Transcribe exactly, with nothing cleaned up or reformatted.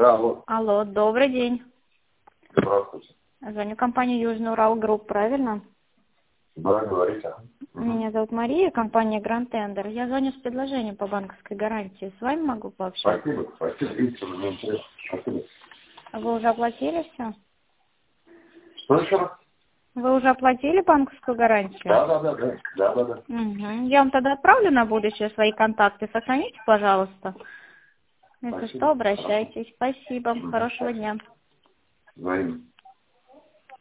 Да, алло. Алло, добрый день. Здравствуйте. Звоню компанию Южный Урал Групп, правильно? Да, говорите. Меня зовут Мария, компания Grand Tender. Я звоню с предложением по банковской гарантии. С вами могу пообщаться? Спасибо, спасибо. Видите, мне интересно. Спасибо. Вы уже оплатили все? Что еще раз? Вы уже оплатили банковскую гарантию? Да, да, да, да. Да, да, да. Угу. Я вам тогда отправлю на будущее свои контакты. Сохраните, пожалуйста. Если Спасибо. что, обращайтесь. Спасибо. Мгм. Хорошего дня. Взаимно.